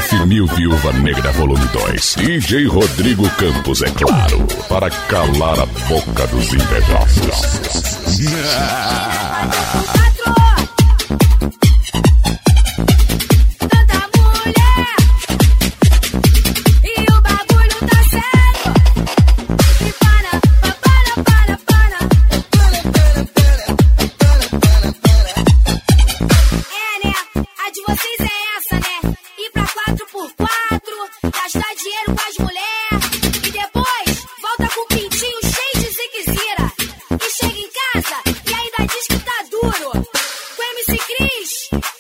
F1000 Viúva Negra Volume 2. DJ Rodrigo Campos, é claro, para calar a boca dos invejosos. E chega em casa e ainda diz que tá duro. Com MC Cris.